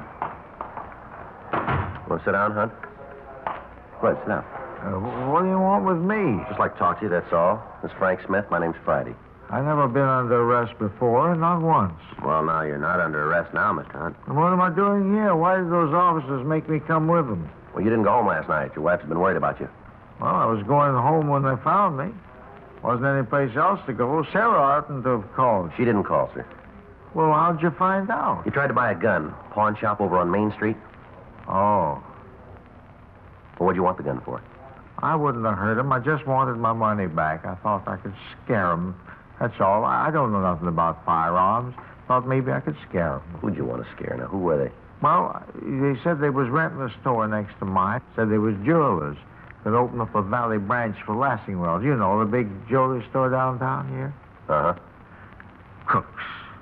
Want to sit down, Hunt? Go ahead, sit down. What do you want with me? Just like to talk to you, that's all. This is Frank Smith. My name's Friday. I've never been under arrest before, not once. Well, now, you're not under arrest now, Mr. Hunt. And what am I doing here? Why did those officers make me come with them? Well, you didn't go home last night. Your wife's been worried about you. Well, I was going home when they found me. Wasn't any place else to go. Sarah oughtn't to have called. She didn't call, sir. Well, how'd you find out? You tried to buy a gun. Pawn shop over on Main Street. Oh. Well, what'd you want the gun for? I wouldn't have hurt him. I just wanted my money back. I thought I could scare him. That's all. I don't know nothing about firearms. Thought maybe I could scare him. Who'd you want to scare? Now, who were they? Well, they said they was renting a store next to mine. Said they was jewelers that opened up a Valley branch for Lassingwells. You know, the big jewelry store downtown here. Uh-huh. Crooks.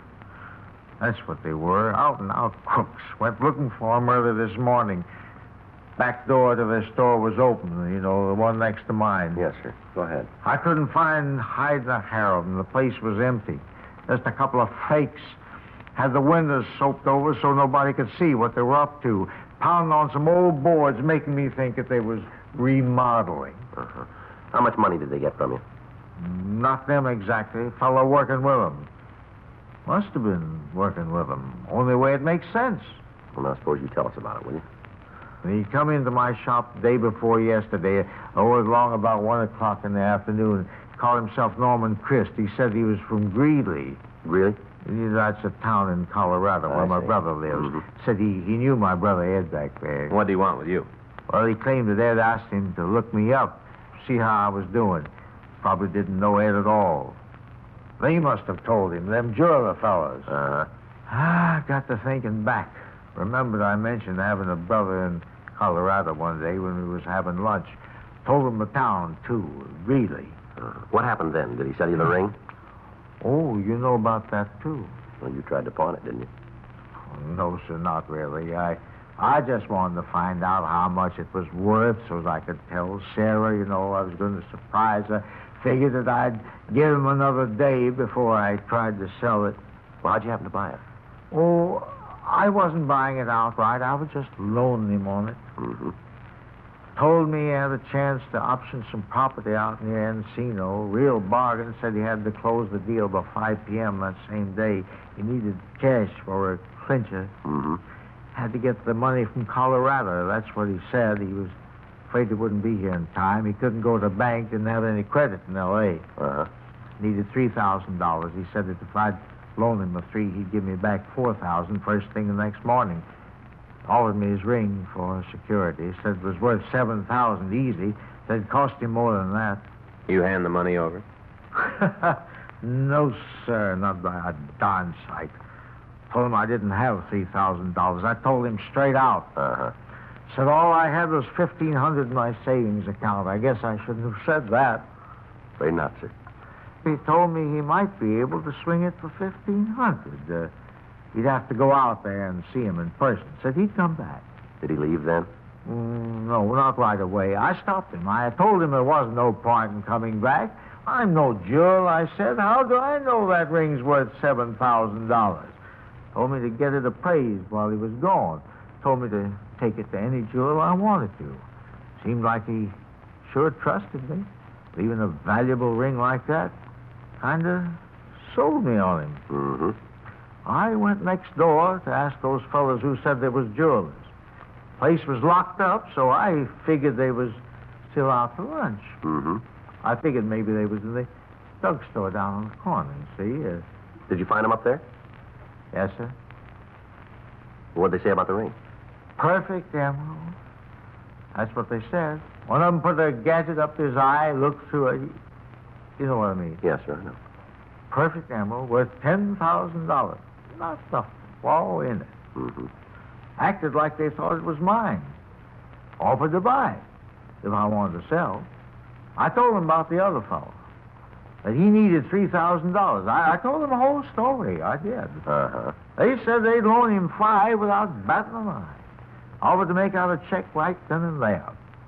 That's what they were. Out-and-out crooks. Went looking for them early this morning. Back door to their store was open, you know, the one next to mine. Yes, sir. Go ahead. I couldn't find hide nor hair of them. The place was empty. Just a couple of fakes. Had the windows soaped over so nobody could see what they were up to. Pounding on some old boards, making me think that they was remodeling. Uh-huh. How much money did they get from you? Not them exactly. Fellow working with them. Must have been working with them. Only way it makes sense. Well, now, suppose you tell us about it, will you? He come into my shop the day before yesterday. It was long about 1 o'clock in the afternoon. Called himself Norman Christ. He said he was from Greeley. Really? That's a town in Colorado where my brother lives. Mm-hmm. Said he knew my brother Ed back there. What do you want with you? Well, he claimed that Ed asked him to look me up, see how I was doing. Probably didn't know Ed at all. They must have told him, them jeweler fellas. Uh-huh. I got to thinking back. Remembered I mentioned having a brother in Colorado one day when we was having lunch. Told him the town, too, Greeley. What happened then? Did he sell you the ring? Oh, you know about that, too. Well, you tried to pawn it, didn't you? No, sir, not really. I just wanted to find out how much it was worth so as I could tell Sarah, you know, I was going to surprise her. Figured that I'd give him another day before I tried to sell it. Well, how'd you happen to buy it? Oh, I wasn't buying it outright. I was just loaning him on it. Mm-hmm. Told me he had a chance to option some property out near Encino. Real bargain. Said he had to close the deal by 5 p.m. that same day. He needed cash for a clincher. Mm-hmm. Had to get the money from Colorado. That's what he said. He was afraid he wouldn't be here in time. He couldn't go to the bank. Didn't have any credit in L.A. Uh-huh. Needed $3,000. He said that if I'd loan him $3,000, he'd give me back $4,000 first thing the next morning. Offered me his ring for security. Said it was worth $7,000 easy. Said it cost him more than that. You hand the money over? No, sir, not by a darn sight. Told him I didn't have $3,000. I told him straight out. Uh-huh. Said all I had was $1,500 in my savings account. I guess I shouldn't have said that. Afraid not, sir. He told me he might be able to swing it for $1,500. He'd have to go out there and see him in person. Said he'd come back. Did he leave then? No, not right away. I stopped him. I told him there was no point in coming back. I'm no jewel, I said. How do I know that ring's worth $7,000? Told me to get it appraised while he was gone. Told me to take it to any jeweler I wanted to. Seemed like he sure trusted me. Leaving a valuable ring like that kind of sold me on him. Mm-hmm. I went next door to ask those fellas who said they was jewelers. Place was locked up, so I figured they was still out for lunch. Mm-hmm. I figured maybe they was in the drugstore down on the corner, see? Did you find them up there? Yes, sir. What'd they say about the ring? Perfect emerald. That's what they said. One of them put a gadget up to his eye, looked through it. You know what I mean? Yes, sir, I know. Perfect emerald worth $10,000. Not the flaw in it. Mm-hmm. Acted like they thought it was mine. Offered to buy it if I wanted to sell. I told him about the other fellow, that he needed $3,000. I told them the whole story. I did. Uh-huh. They said they'd loan him $5 without batting an eye. Offered to make out a check right then and there.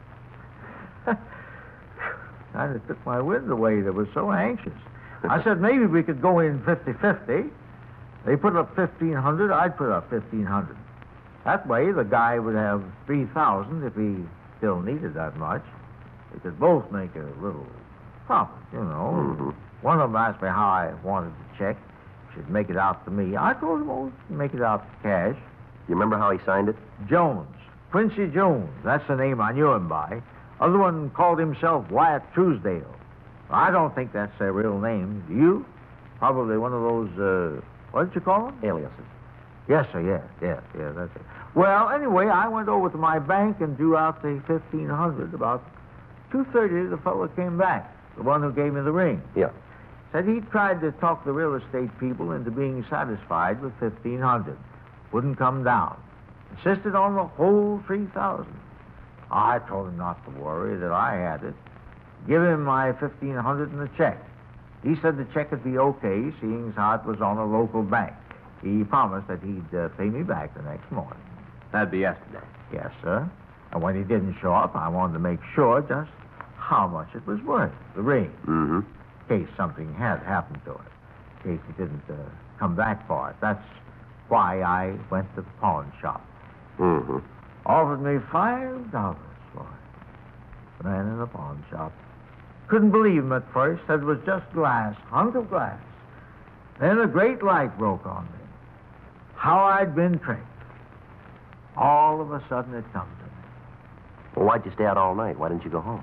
Kind of took my wind away. They were so anxious. I said maybe we could go in 50-50. They put up $1,500, I'd put up $1,500. That way, the guy would have $3,000 if he still needed that much. They could both make a little profit, you know. Mm-hmm. One of them asked me how I wanted the check. Should make it out to me. I told him, oh, make it out to cash. You remember how he signed it? Jones. Quincy Jones. That's the name I knew him by. Other one called himself Wyatt Truesdale. I don't think that's their real name. Do you? Probably one of those, what did you call them? Aliases. Yes, sir, yeah, that's it. Well, anyway, I went over to my bank and drew out the $1,500. About 2:30, the fellow came back, the one who gave me the ring. Yeah. Said he tried to talk the real estate people into being satisfied with $1,500. Wouldn't come down. Insisted on the whole $3,000. I told him not to worry, that I had it. Give him my $1,500 in the check. He said the check would be okay, seeing as how it was on a local bank. He promised that he'd pay me back the next morning. That'd be yesterday. Yes, sir. And when he didn't show up, I wanted to make sure just how much it was worth, the ring. Mm-hmm. In case something had happened to it. In case he didn't come back for it. That's why I went to the pawn shop. Mm-hmm. Offered me $5 for it. The man in the pawn shop. Couldn't believe him at first. Said it was just glass, hunk of glass. Then a great light broke on me. How I'd been tricked. All of a sudden it come to me. Well, why'd you stay out all night? Why didn't you go home?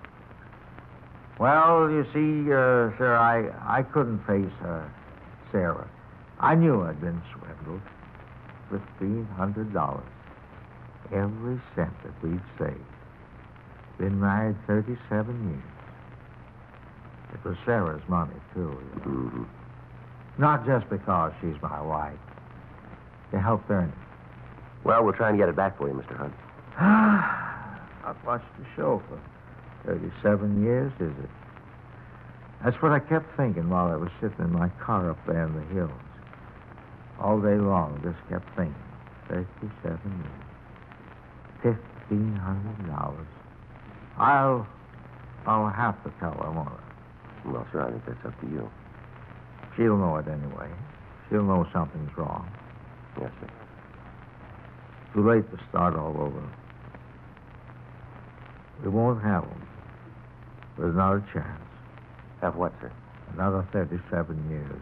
Well, you see, sir, I couldn't face Sarah. I knew I'd been swindled. $1,500. Every cent that we'd saved. Been married 37 years. It was Sarah's money, too. You know. Mm-hmm. Not just because she's my wife. They helped earn it. Well, we'll try and get it back for you, Mr. Hunt. Not much to show for 37 years, is it? That's what I kept thinking while I was sitting in my car up there in the hills. All day long, just kept thinking. 37 years. $1,500. I'll have to tell her, won't I? Well, sir, I think that's up to you. She'll know it anyway. She'll know something's wrong. Yes, sir. Too late to start all over. We won't have them. There's not a chance. Have what, sir? Another 37 years.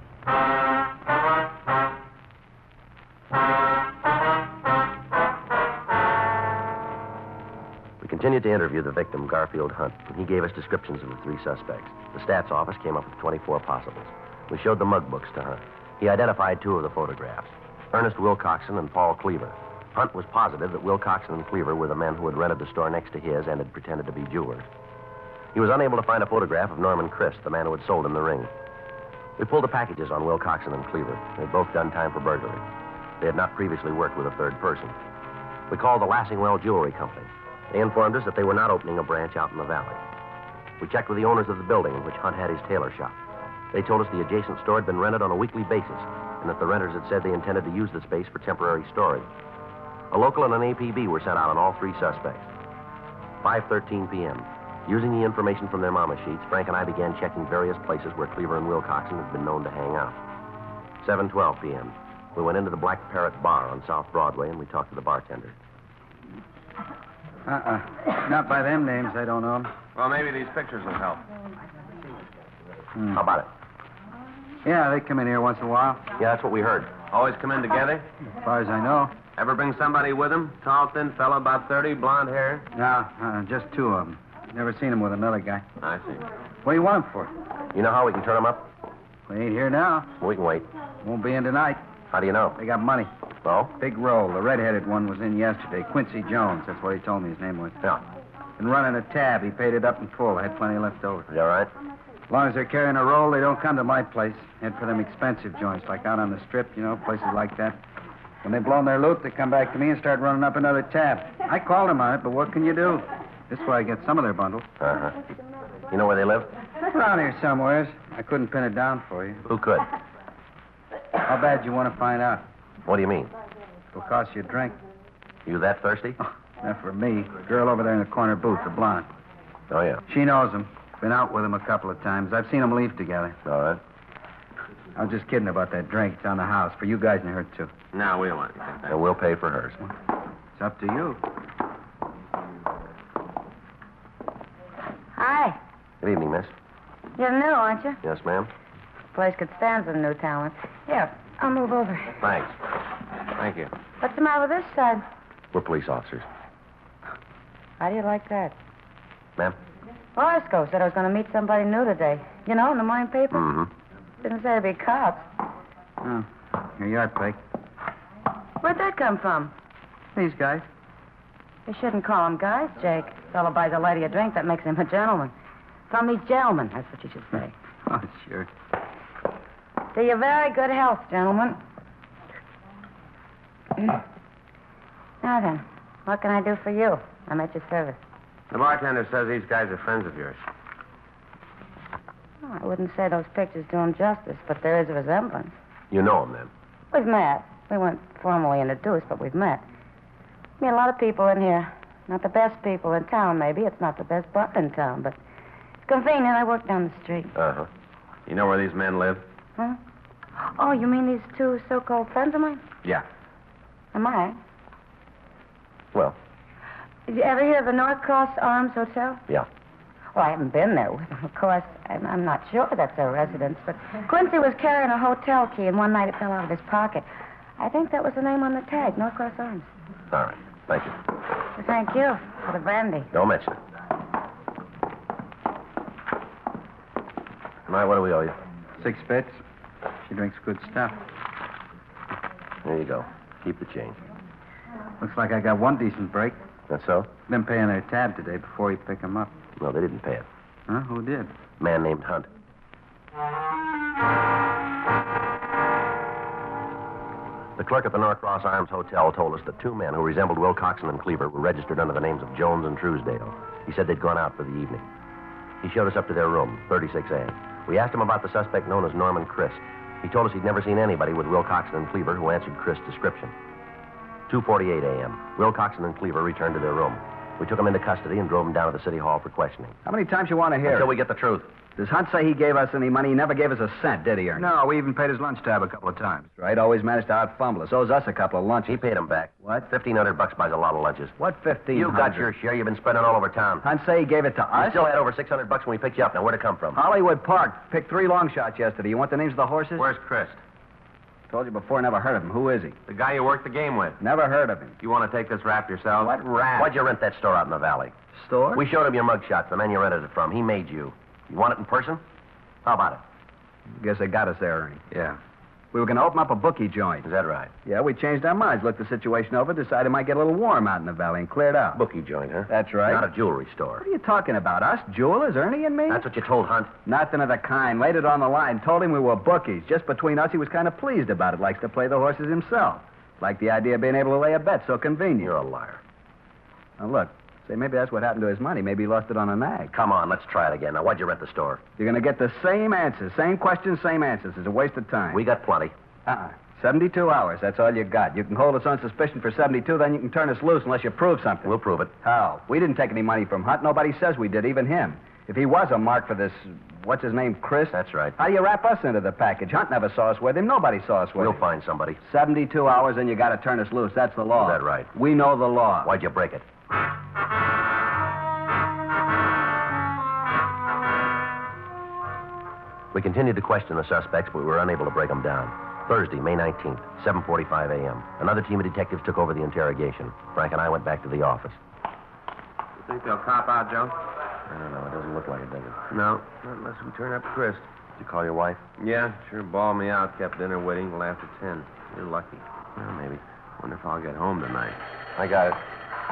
We continued to interview the victim, Garfield Hunt, and he gave us descriptions of the three suspects. The stats office came up with 24 possibles. We showed the mug books to Hunt. He identified two of the photographs, Ernest Wilcoxon and Paul Cleaver. Hunt was positive that Wilcoxon and Cleaver were the men who had rented the store next to his and had pretended to be jewelers. He was unable to find a photograph of Norman Christ, the man who had sold him the ring. We pulled the packages on Wilcoxon and Cleaver. They had both done time for burglary. They had not previously worked with a third person. We called the Lassingwell Jewelry Company. They informed us that they were not opening a branch out in the valley. We checked with the owners of the building in which Hunt had his tailor shop. They told us the adjacent store had been rented on a weekly basis, and that the renters had said they intended to use the space for temporary storage. A local and an APB were sent out on all three suspects. 5:13 p.m. Using the information from their mama sheets, Frank and I began checking various places where Cleaver and Wilcoxon had been known to hang out. 7:12 p.m. We went into the Black Parrot Bar on South Broadway, and we talked to the bartender. Not by them names, I don't know. Well, maybe these pictures will help. How about it? Yeah, they come in here once in a while. Yeah, that's what we heard. Always come in together? As far as I know. Ever bring somebody with them? Tall, thin fella, about 30, blonde hair? No, just two of them. Never seen him with another guy. I see. What do you want him for? You know how we can turn them up? We ain't here now. We can wait. Won't be in tonight. How do you know? They got money. Oh? Big roll. The red-headed one was in yesterday. Quincy Jones. That's what he told me his name was. Yeah. Been running a tab. He paid it up in full. I had plenty left over. You all right? As long as they're carrying a roll, they don't come to my place. Head for them expensive joints, like out on the strip, you know, places like that. When they've blown their loot, they come back to me and start running up another tab. I called them on it, but what can you do? This way I get some of their bundle. Uh-huh. You know where they live? Around here somewheres. I couldn't pin it down for you. Who could? How bad you want to find out? What do you mean? It'll cost you a drink. You that thirsty? Not for me. The girl over there in the corner booth, the blonde. Oh, yeah. She knows him. Been out with him a couple of times. I've seen them leave together. All right. I was just kidding about that drink. It's on the house. For you guys and her, too. No, we don't want anything. And we'll pay for hers. It's up to you. Hi. Good evening, miss. You're new, aren't you? Yes, ma'am. Place could stand some new talent. Here, I'll move over. Thanks. Thank you. What's the matter with this side? We're police officers. How do you like that? Ma'am? Orozco said I was going to meet somebody new today. You know, in the morning paper. Mm-hmm. Didn't say it'd be cops. Oh, here you are, Blake. Where'd that come from? These guys. You shouldn't call them guys, Jake. Fellow buys a lady a drink, that makes him a gentleman. From these gentlemen, that's what you should say. Oh, sure. To your very good health, gentlemen. Now then, what can I do for you? I'm at your service. The bartender says these guys are friends of yours. Oh, I wouldn't say those pictures do them justice, but there is a resemblance. You know them, then? We've met. We weren't formally introduced, but we've met. I mean, a lot of people in here. Not the best people in town, maybe. It's not the best bar in town, but it's convenient. I work down the street. Uh-huh. You know where these men live? Huh? Oh, you mean these two so-called friends of mine? Yeah. Am I? Well, Did you ever hear of the North Cross Arms Hotel? yeah. Well, I haven't been there with them, of course. I'm not sure that's their residence, but Quincy was carrying a hotel key, and one night it fell out of his pocket. I think that was the name on the tag, North Cross Arms. All right. Thank you. Well, thank you for the brandy. Don't mention it. All right, what do we owe you? 6 bits. She drinks good stuff. There you go. Keep the change. Looks like I got one decent break. That's so? Been paying their tab today before you pick them up. No, they didn't pay it. Huh? Who did? A man named Hunt. The clerk at the North Cross Arms Hotel told us that 2 men who resembled Wilcoxon and Cleaver were registered under the names of Jones and Truesdale. He said they'd gone out for the evening. He showed us up to their room, 36A. We asked him about the suspect known as Norman Christ. He told us he'd never seen anybody with Wilcoxon and Cleaver who answered Christ's description. 2:48 a.m. Wilcoxon and Cleaver returned to their room. We took them into custody and drove them down to the city hall for questioning. How many times you want to hear Until it? we get the truth. Does Hunt say he gave us any money? He never gave us a cent, did he, Ernie? No, we even paid his lunch tab a couple of times. Right, always managed to out-fumble us. Owes us a couple of lunches. He paid him back. What? $1,500 buys a lot of lunches. What, 15? You got your share. You've been spending all over town. Hunt say he gave it to You us? still had over $600 when we picked you up. Now, where'd it come from? Hollywood Park. Picked 3 long shots yesterday. You want the names of the horses? Where's Christ? Told you before, never heard of him. Who is he? The guy you worked the game with. Never heard of him. You want to take this rap yourself? What rap? Why'd you rent that store out in the valley? Store? We showed him your mug shots, the man you rented it from. He made you. You want it in person? How about it? Guess they got us there, Ernie. Yeah. We were going to open up a bookie joint. Is that right? Yeah, we changed our minds, looked the situation over, decided it might get a little warm out in the valley, and cleared out. Bookie joint, huh? That's right. Not a jewelry store. What are you talking about? Us jewelers, Ernie and me? That's what you told Hunt. Nothing of the kind. Laid it on the line. Told him we were bookies. Just between us, he was kind of pleased about it. Likes to play the horses himself. Liked the idea of being able to lay a bet so convenient. You're a liar. Now, look. Say, maybe that's what happened to his money. Maybe he lost it on a nag. Come on, let's try it again. Now, why'd you rent the store? You're going to get the same answers. Same questions, same answers. It's a waste of time. We got plenty. 72 hours. That's all you got. You can hold us on suspicion for 72, then you can turn us loose unless you prove something. We'll prove it. How? We didn't take any money from Hunt. Nobody says we did, even him. If he was a mark for this, what's his name, Chris? That's right. How do you wrap us into the package? Hunt never saw us with him. Nobody saw us with him. We'll find somebody. 72 hours, and you got to turn us loose. That's the law. Is that right? We know the law. Why'd you break it? We continued to question the suspects, but we were unable to break them down. Thursday, May 19th, 7:45 a.m. Another team of detectives took over the interrogation. Frank and I went back to the office. You think they'll cop out, Joe? I don't know. It doesn't look like it, does it? No, not unless we turn up Chris. Did you call your wife? Yeah, sure bawled me out. Kept dinner waiting till after 10. You're lucky. Well, maybe. Wonder if I'll get home tonight. I got it.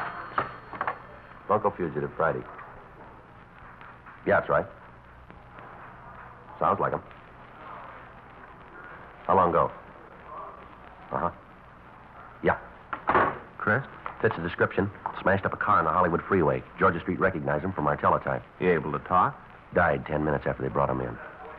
Bunko fugitive, Friday. Yeah, that's right. Sounds like him. How long ago? Uh-huh. Yeah. Chris? Fits the description. Smashed up a car on the Hollywood freeway. Georgia Street recognized him from our teletype. You able to talk? Died 10 minutes after they brought him in.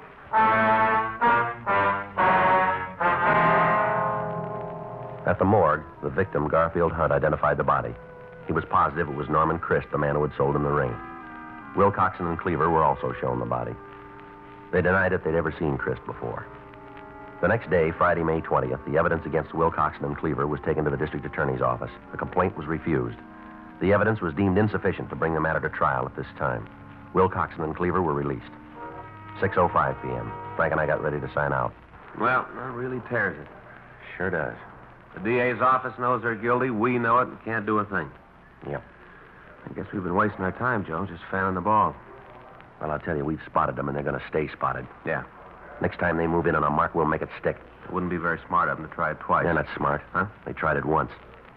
At the morgue, the victim, Garfield Hunt, identified the body. He was positive it was Norman Christ, the man who had sold him the ring. Wilcoxon and Cleaver were also shown the body. They denied that they'd ever seen Christ before. The next day, Friday, May 20th, the evidence against Wilcoxon and Cleaver was taken to the district attorney's office. The complaint was refused. The evidence was deemed insufficient to bring the matter to trial at this time. Wilcoxon and Cleaver were released. 6:05 p.m. Frank and I got ready to sign out. Well, that really tears it. Sure does. The DA's office knows they're guilty. We know it and can't do a thing. Yep. I guess we've been wasting our time, Jones, just fanning the ball. Well, I'll tell you, we've spotted them, and they're going to stay spotted. Yeah. Next time they move in on a mark, we'll make it stick. It wouldn't be very smart of them to try it twice. They're not smart. Huh? They tried it once.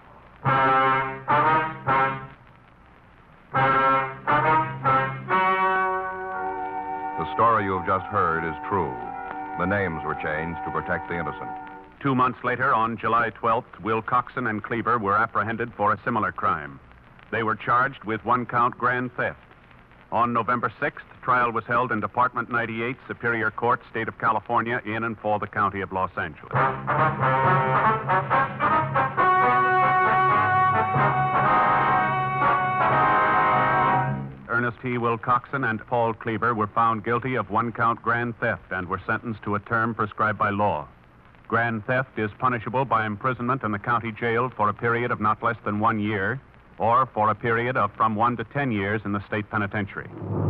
The story you have just heard is true. The names were changed to protect the innocent. 2 months later, on July 12th, Wilcoxon and Cleaver were apprehended for a similar crime. They were charged with one-count grand theft. On November 6th, trial was held in Department 98, Superior Court, State of California, in and for the County of Los Angeles. Ernest T. Wilcoxon and Paul Cleaver were found guilty of one-count grand theft and were sentenced to a term prescribed by law. Grand theft is punishable by imprisonment in the county jail for a period of not less than 1 year, or for a period of from 1 to 10 years in the state penitentiary.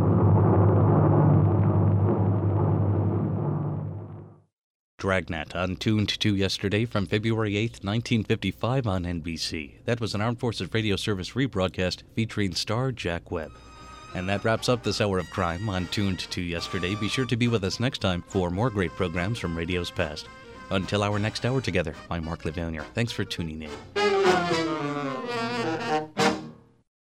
Dragnet on Tuned to yesterday from February 8th, 1955 on NBC. That was an Armed Forces Radio Service rebroadcast featuring star Jack Webb. And that wraps up this hour of crime on Tuned to yesterday. Be sure to be with us next time for more great programs from radio's past. Until our next hour together, I'm Mark Levanier. Thanks for tuning in.